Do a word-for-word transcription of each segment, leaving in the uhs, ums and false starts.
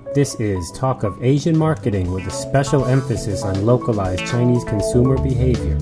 This is Talk of Asian Marketing with a special emphasis on localized Chinese consumer behavior.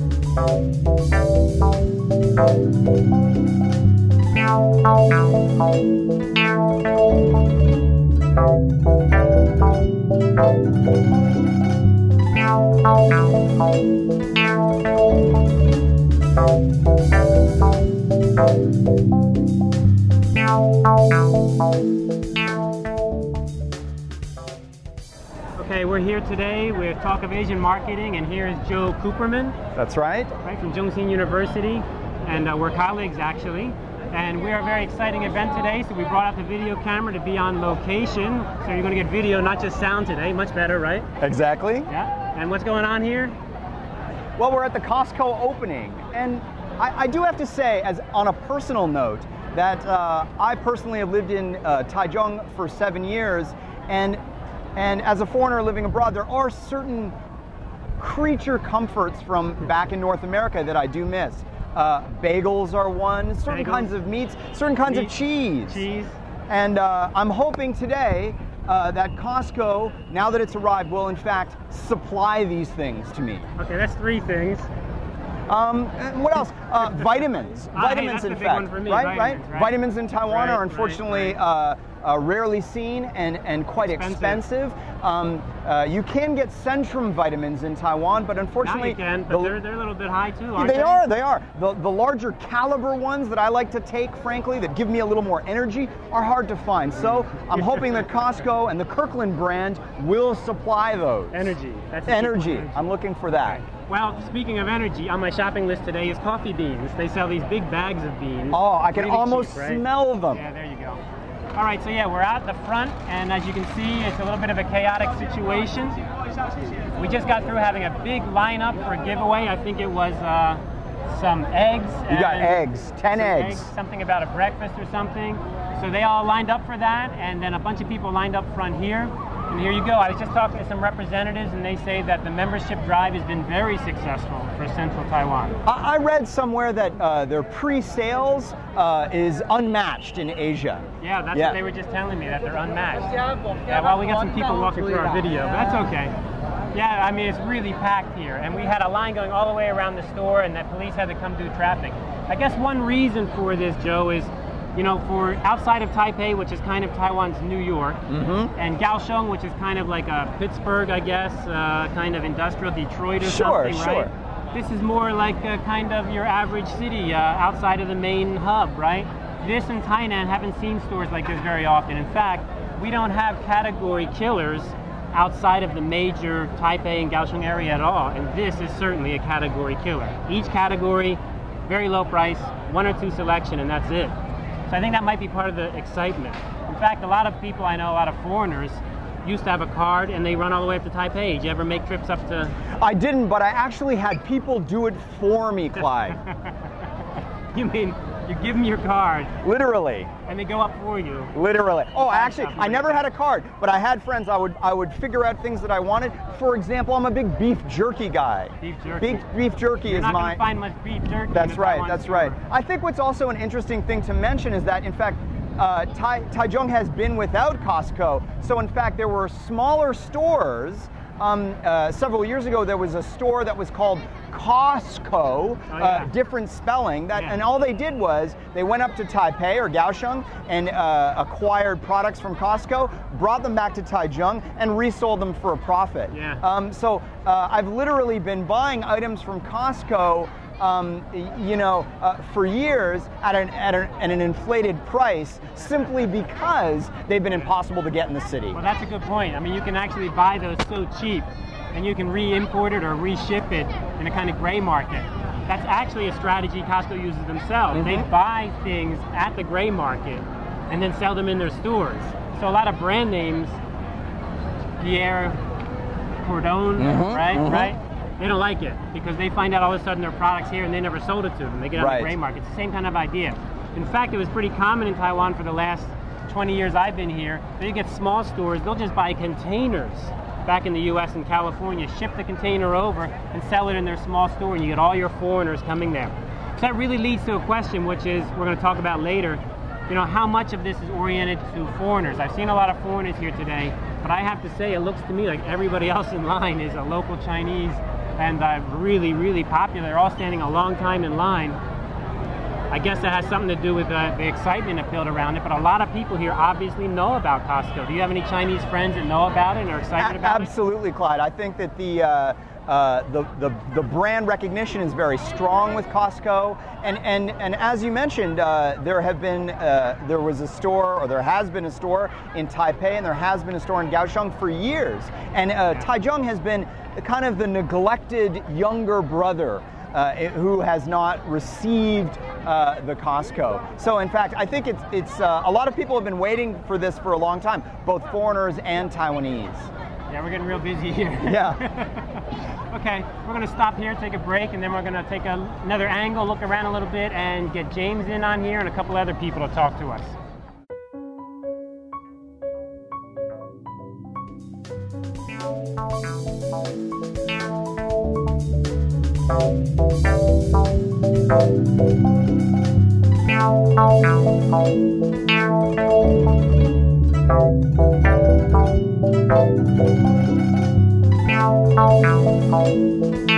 Okay, we're here today with Talk of Asian Marketing, and here is Joe Cooperman. That's right. Right, from Zhongxin University, and uh, we're colleagues actually. And we are a very exciting event today, so we brought out the video camera to be on location. So you're going to get video, not just sound today, much better, right? Exactly. Yeah, and what's going on here? Well, we're at the Costco opening, and I, I do have to say, as on a personal note, that uh, I personally have lived in uh, Taichung for seven years, and And as a foreigner living abroad, there are certain creature comforts from back in North America that I do miss. Uh, bagels are one, certain Bagels. kinds of meats, certain kinds Meat, of cheese. Cheese. And uh, I'm hoping today uh, that Costco, now that it's arrived, will in fact supply these things to me. Okay, that's three things. Um, and what else? Uh, vitamins. Ah, hey, vitamins, that's in the big fact. one for me, right, vitamins, right, right? Vitamins in Taiwan Right, are right, unfortunately right. Uh, uh, rarely seen and, and quite Expensive. expensive. Um, uh, you can get Centrum vitamins in Taiwan, but Now unfortunately, you can, but the- they're, they're a little bit high too, aren't they they? are, they are. The, the larger caliber ones that I like to take, frankly, that give me a little more energy, are hard to find. So I'm hoping that Costco and the Kirkland brand will supply those. Energy. That's the key Energy. point, I'm looking for that. Well, speaking of energy, on my shopping list today is coffee beans. They sell these big bags of beans. Oh, I can Really almost cheap, right? smell them. Yeah, there you go. All right, so yeah, we're out the front, and as you can see, it's a little bit of a chaotic situation. We just got through having a big lineup for a giveaway. I think it was uh, some eggs. You got and eggs, ten some eggs. Something about a breakfast or something. So they all lined up for that, and then a bunch of people lined up front here. And here you go. I was just talking to some representatives, and they say that the membership drive has been very successful for Central Taiwan. I I read somewhere that uh, their pre-sales uh, is unmatched in Asia. Yeah, that's Yeah. what they were just telling me, that they're unmatched. Yeah, well, we got some people walking through our video, but that's okay. Yeah, I mean, it's really packed here, and we had a line going all the way around the store, and the police had to come do traffic. I guess one reason for this, Joe, is, you know, for outside of Taipei, which is kind of Taiwan's New York, Mm-hmm. and Kaohsiung, which is kind of like a Pittsburgh, I guess, uh, kind of industrial Detroit or Sure, something, sure. right? This is more like a kind of your average city uh, outside of the main hub, right? This and Tainan haven't seen stores like this very often. In fact, we don't have category killers outside of the major Taipei and Kaohsiung area at all, and this is certainly a category killer. Each category, very low price, one or two selection, and that's it. So I think that might be part of the excitement. In fact, a lot of people I know, a lot of foreigners, used to have a card and they run all the way up to Taipei. Did you ever make trips up to... I didn't, but I actually had people do it for me, Clyde. You mean, you give them your card Literally. and they go up for you. Literally. Oh, Find actually, something I like never that. had a card, but I had friends. I would I would figure out things that I wanted. For example, I'm a big beef jerky guy. Beef jerky. Beef, beef jerky You're is not my. going to find much beef jerky. That's in the right. Taiwan That's store. right. I think what's also an interesting thing to mention is that, in fact, uh, Tai, Taichung has been without Costco. So, in fact, there were smaller stores. Um, uh, several years ago, there was a store that was called Costco, Oh, yeah. uh, different spelling. That, Yeah. and all they did was they went up to Taipei or Kaohsiung and uh, acquired products from Costco, brought them back to Taichung, and resold them for a profit. Yeah. Um, so uh, I've literally been buying items from Costco. Um, y- you know, uh, for years at an, at, an, at an inflated price, simply because they've been impossible to get in the city. Well, that's a good point. I mean, you can actually buy those so cheap, and you can re-import it or re-ship it in a kind of gray market. That's actually a strategy Costco uses themselves. They Mhm. buy things at the gray market and then sell them in their stores. So a lot of brand names, Pierre Cordon, Mhm, right, mhm. right? They don't like it because they find out all of a sudden their product's here and they never sold it to them. They get on Right. the gray market. It's the same kind of idea. In fact, it was pretty common in Taiwan for the last twenty years I've been here. That you get small stores, they'll just buy containers back in the U S and California, ship the container over and sell it in their small store, and you get all your foreigners coming there. So that really leads to a question, which is we're going to talk about later. you know, how much of this is oriented to foreigners. I've seen a lot of foreigners here today, but I have to say, it looks to me like everybody else in line is a local Chinese, and uh, really, really popular. They're all standing a long time in line. I guess that has something to do with uh, the excitement that built around it, but a lot of people here obviously know about Costco. Do you have any Chinese friends that know about it and are excited A- about absolutely, it? Absolutely, Clyde. I think that the, uh, uh, the, the, the brand recognition is very strong with Costco, and, and, and as you mentioned, uh, there have been, uh, there was a store, or there has been a store in Taipei, and there has been a store in Kaohsiung for years, and uh, Taichung has been kind of the neglected younger brother Uh, who has not received uh, the Costco. So in fact, I think it's, it's uh, a lot of people have been waiting for this for a long time, both foreigners and Taiwanese. Yeah, we're getting real busy here. Yeah. Okay, we're going to stop here, take a break, and then we're going to take a, another angle, look around a little bit, and get James in on here and a couple other people to talk to us. Meow.